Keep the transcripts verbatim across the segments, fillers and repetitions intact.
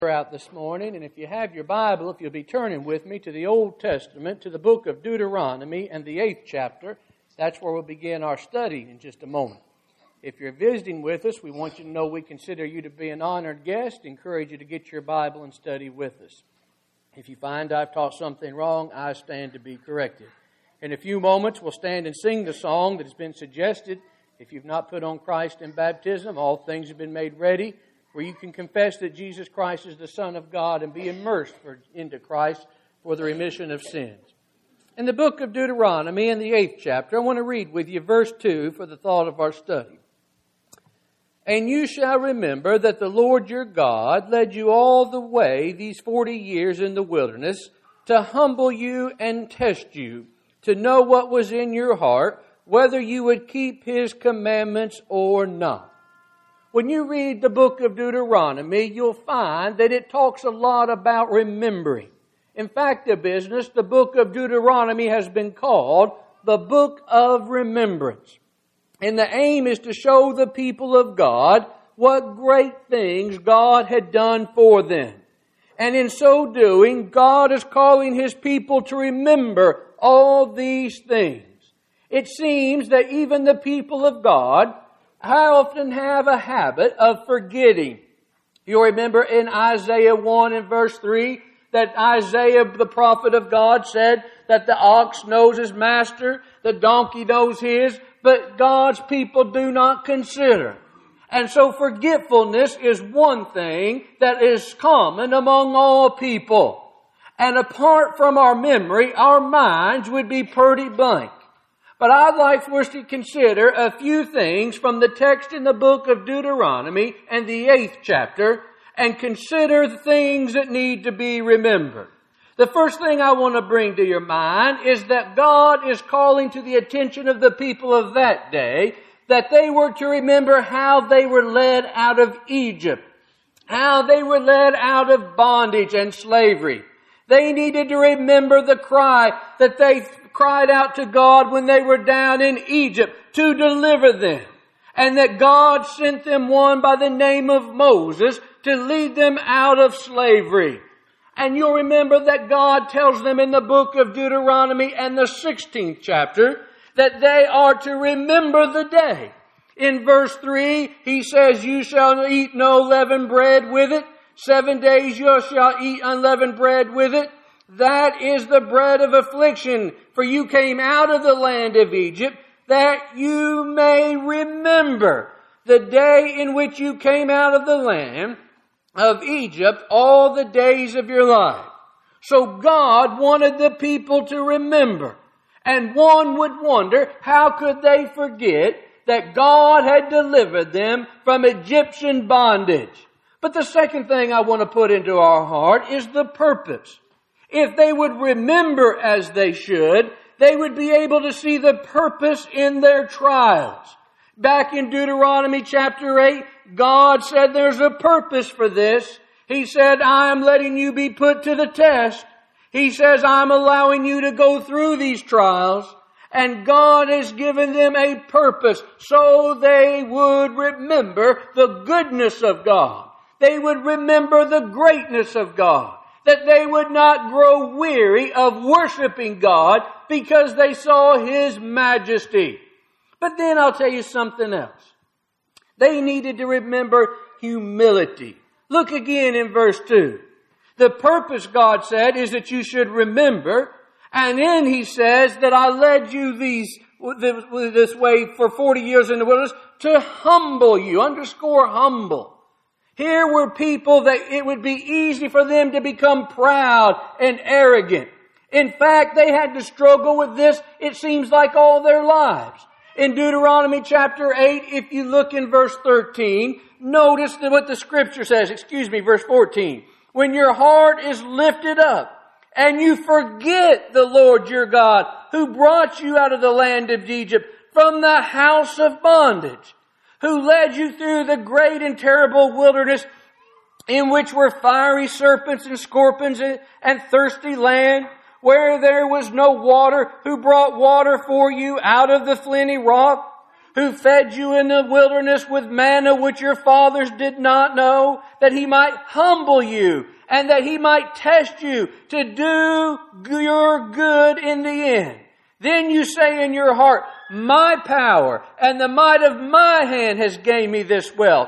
Out this morning, and if you have your Bible, if you'll be turning with me to the Old Testament, to the book of Deuteronomy and the eighth chapter, that's where we'll begin our study in just a moment. If you're visiting with us, we want you to know we consider you to be an honored guest. Encourage you to get your Bible and study with us. If you find I've taught something wrong, I stand to be corrected. In a few moments, we'll stand and sing the song that has been suggested. If you've not put on Christ in baptism, all things have been made ready, where you can confess that Jesus Christ is the Son of God and be immersed for, into Christ for the remission of sins. In the book of Deuteronomy, in the eighth chapter, I want to read with you verse two for the thought of our study. And you shall remember that the Lord your God led you all the way these forty years in the wilderness to humble you and test you, to know what was in your heart, whether you would keep His commandments or not. When you read the book of Deuteronomy, you'll find that it talks a lot about remembering. In fact, the business, the book of Deuteronomy has been called the book of remembrance. And the aim is to show the people of God what great things God had done for them. And in so doing, God is calling His people to remember all these things. It seems that even the people of God I often have a habit of forgetting. You'll remember in Isaiah one and verse three that Isaiah, the prophet of God, said that the ox knows his master, the donkey knows his, but God's people do not consider. And so forgetfulness is one thing that is common among all people. And apart from our memory, our minds would be pretty blank. But I'd like for us to consider a few things from the text in the book of Deuteronomy and the eighth chapter, and consider the things that need to be remembered. The first thing I want to bring to your mind is that God is calling to the attention of the people of that day that they were to remember how they were led out of Egypt, how they were led out of bondage and slavery. They needed to remember the cry that they cried out to God when they were down in Egypt to deliver them. And that God sent them one by the name of Moses to lead them out of slavery. And you'll remember that God tells them in the book of Deuteronomy and the sixteenth chapter that they are to remember the day. In verse three, He says, you shall eat no leavened bread with it. Seven days you shall eat unleavened bread with it. That is the bread of affliction, for you came out of the land of Egypt, that you may remember the day in which you came out of the land of Egypt all the days of your life. So God wanted the people to remember. And one would wonder, how could they forget that God had delivered them from Egyptian bondage? But the second thing I want to put into our heart is the purpose. If they would remember as they should, they would be able to see the purpose in their trials. Back in Deuteronomy chapter eight, God said there's a purpose for this. He said, I am letting you be put to the test. He says, I'm allowing you to go through these trials. And God has given them a purpose so they would remember the goodness of God. They would remember the greatness of God. That they would not grow weary of worshiping God because they saw His majesty. But then I'll tell you something else. They needed to remember humility. Look again in verse two. The purpose, God said, is that you should remember. And then He says that I led you these this way for forty years in the wilderness to humble you. Underscore humble. Here were people that it would be easy for them to become proud and arrogant. In fact, they had to struggle with this, it seems like, all their lives. In Deuteronomy chapter eight, if you look in verse thirteen, notice what the scripture says. Excuse me, verse fourteen. When your heart is lifted up and you forget the Lord your God who brought you out of the land of Egypt from the house of bondage, who led you through the great and terrible wilderness in which were fiery serpents and scorpions and thirsty land, where there was no water, who brought water for you out of the flinty rock, who fed you in the wilderness with manna which your fathers did not know, that He might humble you and that He might test you to do your good in the end. Then you say in your heart, my power and the might of my hand has gained me this wealth.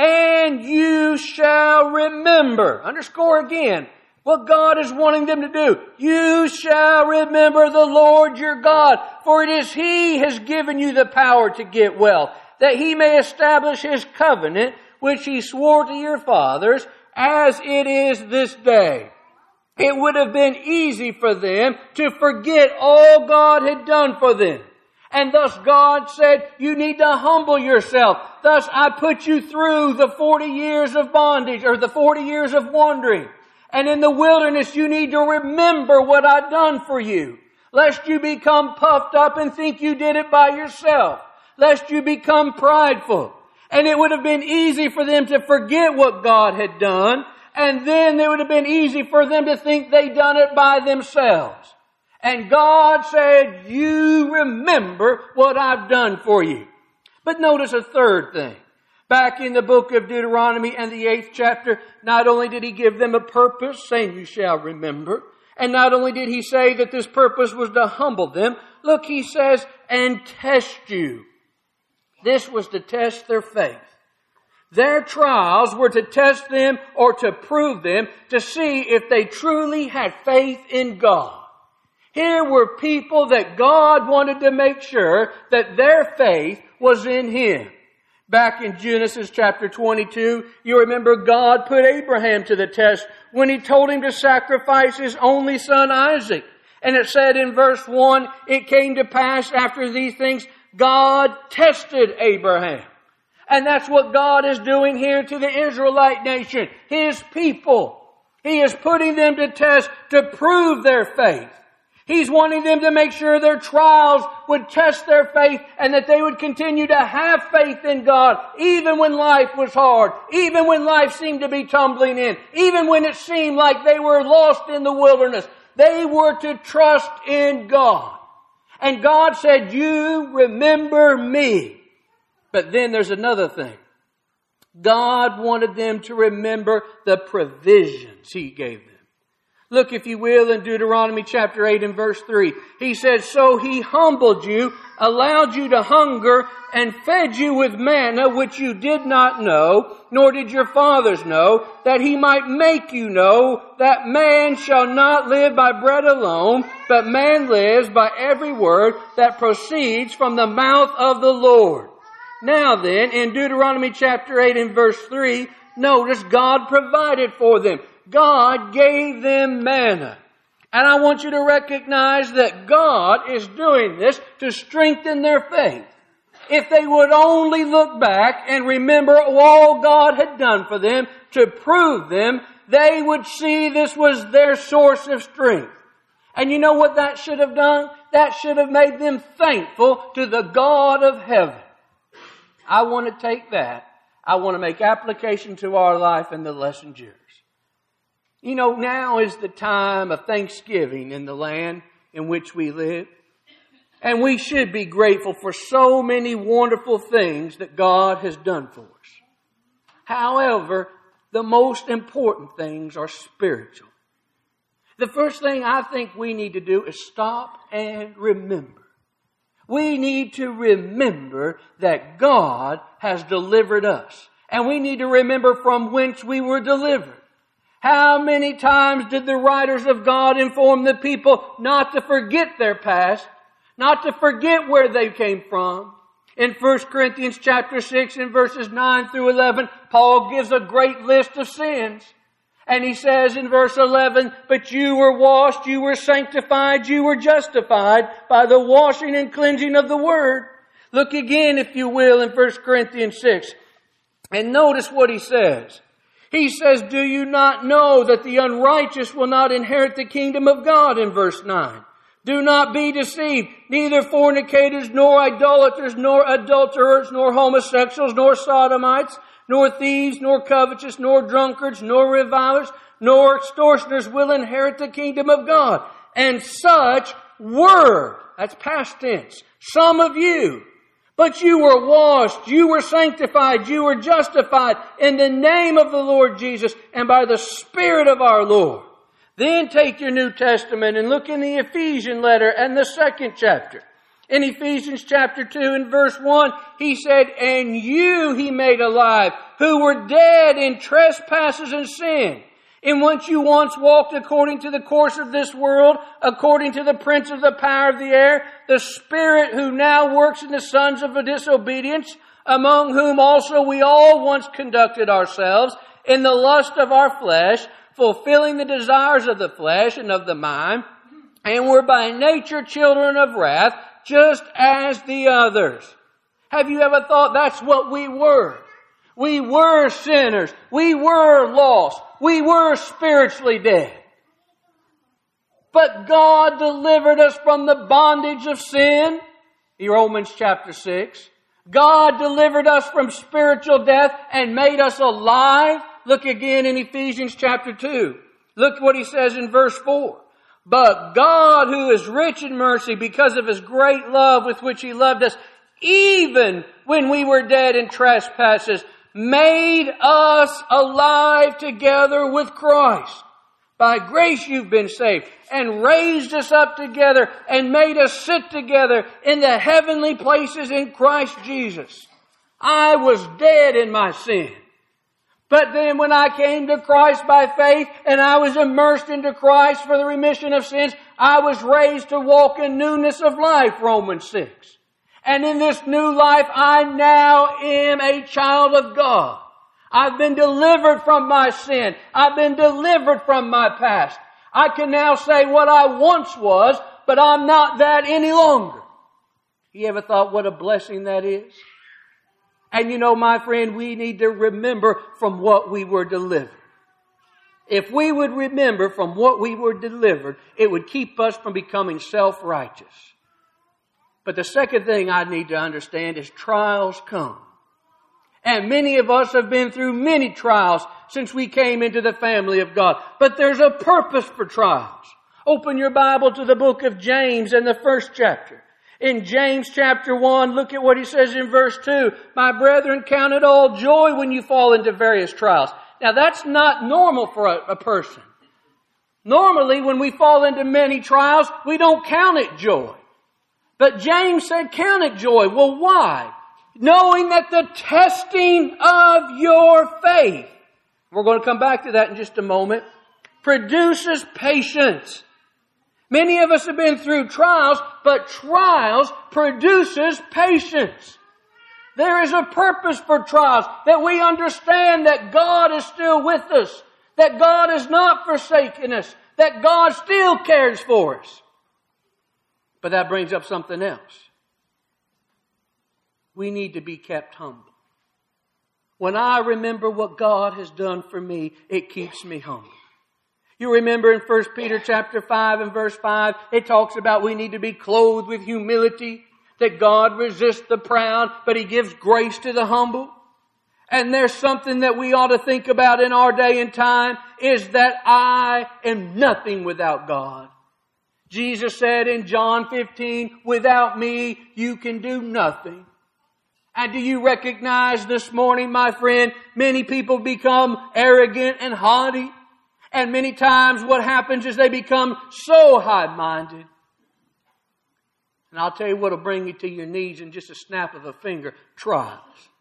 And you shall remember, underscore again, what God is wanting them to do. You shall remember the Lord your God, for it is He has given you the power to get wealth, that He may establish His covenant, which He swore to your fathers, as it is this day. It would have been easy for them to forget all God had done for them. And thus God said, you need to humble yourself. Thus I put you through the forty years of bondage, or the forty years of wandering. And in the wilderness you need to remember what I've done for you. Lest you become puffed up and think you did it by yourself. Lest you become prideful. And it would have been easy for them to forget what God had done. And then it would have been easy for them to think they'd done it by themselves. And God said, you remember what I've done for you. But notice a third thing. Back in the book of Deuteronomy and the eighth chapter, not only did He give them a purpose, saying you shall remember, and not only did He say that this purpose was to humble them, look, He says, and test you. This was to test their faith. Their trials were to test them or to prove them, to see if they truly had faith in God. Here were people that God wanted to make sure that their faith was in Him. Back in Genesis chapter twenty-two, you remember God put Abraham to the test when He told him to sacrifice his only son Isaac. And it said in verse one, it came to pass after these things, God tested Abraham. And that's what God is doing here to the Israelite nation, His people. He is putting them to test to prove their faith. He's wanting them to make sure their trials would test their faith and that they would continue to have faith in God even when life was hard, even when life seemed to be tumbling in, even when it seemed like they were lost in the wilderness. They were to trust in God. And God said, you remember me. But then there's another thing. God wanted them to remember the provisions He gave them. Look, if you will, in Deuteronomy chapter eight and verse three. He says, so He humbled you, allowed you to hunger, and fed you with manna which you did not know, nor did your fathers know, that He might make you know that man shall not live by bread alone, but man lives by every word that proceeds from the mouth of the Lord. Now then, in Deuteronomy chapter eight and verse three, notice God provided for them. God gave them manna. And I want you to recognize that God is doing this to strengthen their faith. If they would only look back and remember all God had done for them to prove them, they would see this was their source of strength. And you know what that should have done? That should have made them thankful to the God of heaven. I want to take that. I want to make application to our life and the lesson yours. You know, now is the time of Thanksgiving in the land in which we live. And we should be grateful for so many wonderful things that God has done for us. However, the most important things are spiritual. The first thing I think we need to do is stop and remember. We need to remember that God has delivered us. And we need to remember from whence we were delivered. How many times did the writers of God inform the people not to forget their past, not to forget where they came from? In First Corinthians chapter six and verses nine through eleven, Paul gives a great list of sins. And he says in verse eleven, but you were washed, you were sanctified, you were justified by the washing and cleansing of the Word. Look again, if you will, in First Corinthians six. And notice what he says. He says, do you not know that the unrighteous will not inherit the kingdom of God, in verse nine? Do not be deceived. Neither fornicators, nor idolaters, nor adulterers, nor homosexuals, nor sodomites, nor thieves, nor covetous, nor drunkards, nor revilers, nor extortioners will inherit the kingdom of God. And such were, that's past tense, some of you. But you were washed, you were sanctified, you were justified in the name of the Lord Jesus and by the Spirit of our Lord. Then take your New Testament and look in the Ephesian letter and the second chapter. In Ephesians chapter two and verse one, he said, "And you he made alive, who were dead in trespasses and sin, in which you once walked according to the course of this world, according to the prince of the power of the air, the spirit who now works in the sons of disobedience, among whom also we all once conducted ourselves in the lust of our flesh, fulfilling the desires of the flesh and of the mind, and were by nature children of wrath, just as the others." Have you ever thought that's what we were? We were sinners. We were lost. We were spiritually dead. But God delivered us from the bondage of sin. In Romans chapter six. God delivered us from spiritual death and made us alive. Look again in Ephesians chapter two. Look what he says in verse four. "But God, who is rich in mercy, because of His great love with which He loved us, even when we were dead in trespasses, made us alive together with Christ. By grace you've been saved, and raised us up together, and made us sit together in the heavenly places in Christ Jesus." I was dead in my sin. But then when I came to Christ by faith and I was immersed into Christ for the remission of sins, I was raised to walk in newness of life, Romans six. And in this new life, I now am a child of God. I've been delivered from my sin. I've been delivered from my past. I can now say what I once was, but I'm not that any longer. You ever thought what a blessing that is? And you know, my friend, we need to remember from what we were delivered. If we would remember from what we were delivered, it would keep us from becoming self-righteous. But the second thing I need to understand is trials come. And many of us have been through many trials since we came into the family of God. But there's a purpose for trials. Open your Bible to the book of James and the first chapter. In James chapter one, look at what he says in verse two. "My brethren, count it all joy when you fall into various trials." Now that's not normal for a, a person. Normally when we fall into many trials, we don't count it joy. But James said, count it joy. Well, why? Knowing that the testing of your faith, we're going to come back to that in just a moment, produces patience. Many of us have been through trials, but trials produces patience. There is a purpose for trials, that we understand that God is still with us, that God has not forsaken us, that God still cares for us. But that brings up something else. We need to be kept humble. When I remember what God has done for me, it keeps me humble. You remember in First Peter chapter five and verse five, it talks about we need to be clothed with humility, that God resists the proud, but He gives grace to the humble. And there's something that we ought to think about in our day and time, is that I am nothing without God. Jesus said in John fifteen, "Without me, you can do nothing." And do you recognize this morning, my friend, many people become arrogant and haughty. And many times what happens is they become so high-minded. And I'll tell you what will bring you to your knees in just a snap of a finger. Trials.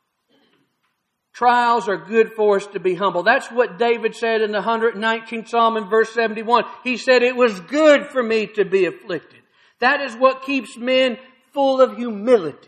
Trials are good for us to be humble. That's what David said in the one hundred nineteenth Psalm in verse seventy-one. He said, "It was good for me to be afflicted." That is what keeps men full of humility.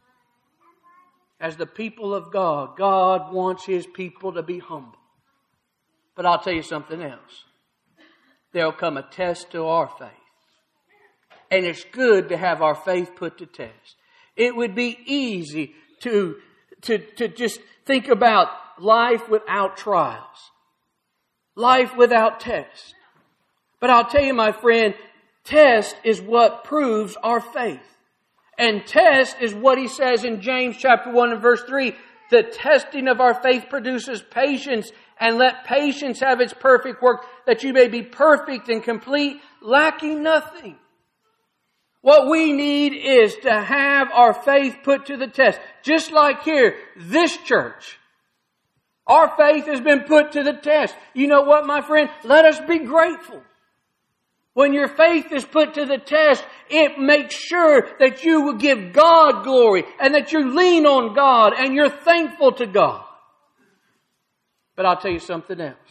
As the people of God, God wants His people to be humble. But I'll tell you something else. There'll come a test to our faith. And it's good to have our faith put to test. It would be easy to, to, to just think about life without trials. Life without tests. But I'll tell you, my friend, test is what proves our faith. And test is what he says in James chapter one and verse three. The testing of our faith produces patience, and let patience have its perfect work, that you may be perfect and complete, lacking nothing. What we need is to have our faith put to the test. Just like here, this church. Our faith has been put to the test. You know what, my friend? Let us be grateful. When your faith is put to the test, it makes sure that you will give God glory and that you lean on God and you're thankful to God. But I'll tell you something else.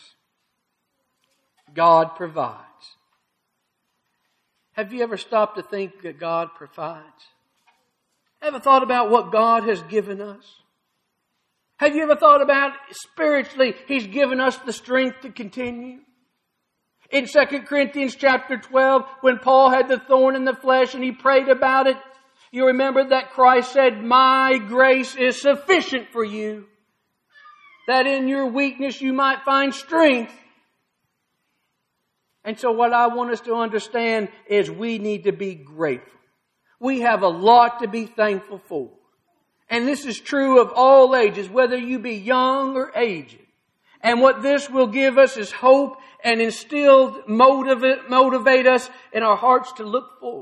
God provides. Have you ever stopped to think that God provides? Ever thought about what God has given us? Have you ever thought about spiritually He's given us the strength to continue? In Second Corinthians chapter twelve, when Paul had the thorn in the flesh and he prayed about it, you remember that Christ said, "My grace is sufficient for you, that in your weakness you might find strength." And so what I want us to understand is we need to be grateful. We have a lot to be thankful for. And this is true of all ages, whether you be young or aged. And what this will give us is hope and instill, motivate, motivate us in our hearts to look forward.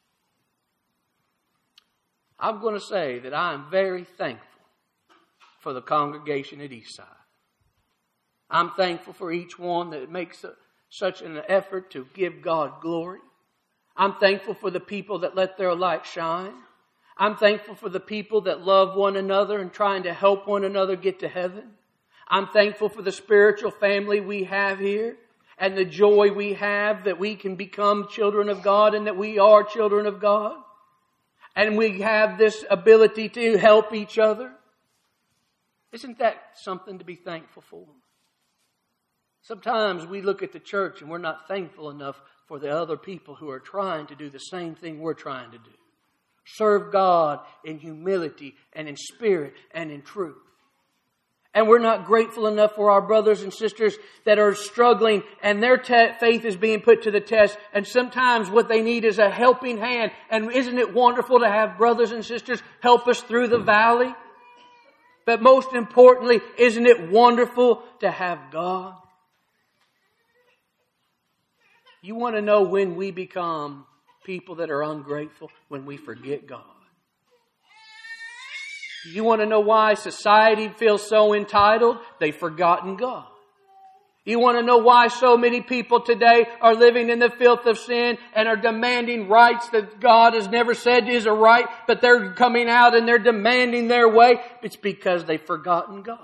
I'm going to say that I am very thankful for the congregation at Eastside. I'm thankful for each one that makes a such an effort to give God glory. I'm thankful for the people that let their light shine. I'm thankful for the people that love one another and trying to help one another get to heaven. I'm thankful for the spiritual family we have here and the joy we have that we can become children of God and that we are children of God. And we have this ability to help each other. Isn't that something to be thankful for? Sometimes we look at the church and we're not thankful enough for the other people who are trying to do the same thing we're trying to do. Serve God in humility and in spirit and in truth. And we're not grateful enough for our brothers and sisters that are struggling and their te- faith is being put to the test. And sometimes what they need is a helping hand. And isn't it wonderful to have brothers and sisters help us through the valley? But most importantly, isn't it wonderful to have God? You want to know when we become people that are ungrateful? When we forget God. You want to know why society feels so entitled? They've forgotten God. You want to know why so many people today are living in the filth of sin and are demanding rights that God has never said is a right, but they're coming out and they're demanding their way? It's because they've forgotten God.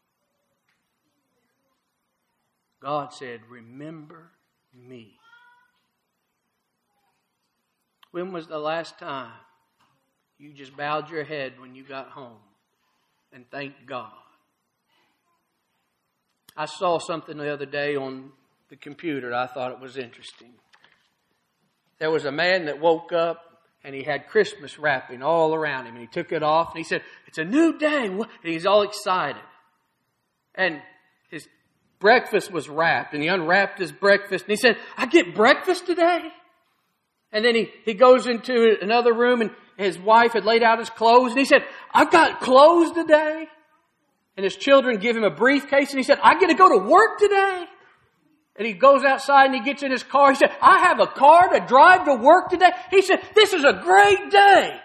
God said, "Remember me." When was the last time you just bowed your head when you got home and thanked God? I saw something the other day on the computer. I thought it was interesting. There was a man that woke up and he had Christmas wrapping all around him. And he took it off and he said, "It's a new day." And he's all excited. And his breakfast was wrapped. And he unwrapped his breakfast. And he said, "I get breakfast today?" And then he, he goes into another room and his wife had laid out his clothes. And he said, "I've got clothes today." And his children give him a briefcase. And he said, "I get to go to work today." And he goes outside and he gets in his car. He said, "I have a car to drive to work today." He said, "This is a great day."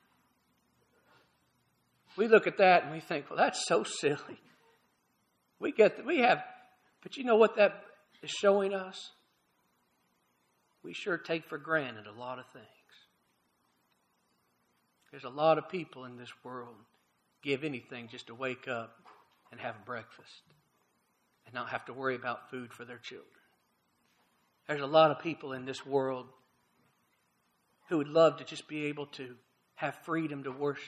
We look at that and we think, well, that's so silly. We get that we have, but you know what that is showing us? We sure take for granted a lot of things. There's a lot of people in this world give anything just to wake up and have breakfast and not have to worry about food for their children. There's a lot of people in this world who would love to just be able to have freedom to worship.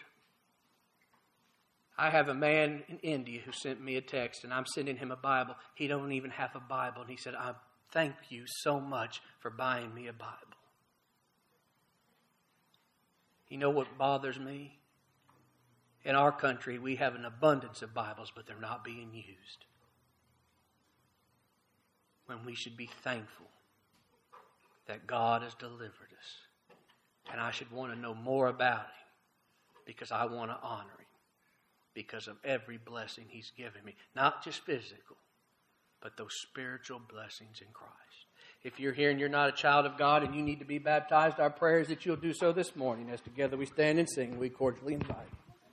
I have a man in India who sent me a text, and I'm sending him a Bible. He don't even have a Bible, and he said, "I thank you so much for buying me a Bible." You know what bothers me? In our country, we have an abundance of Bibles, but they're not being used. When we should be thankful that God has delivered us. And I should want to know more about Him because I want to honor Him because of every blessing He's given me. Not just physical, but those spiritual blessings in Christ. If you're here and you're not a child of God and you need to be baptized, our prayer is that you'll do so this morning. As together we stand and sing, we cordially invite you.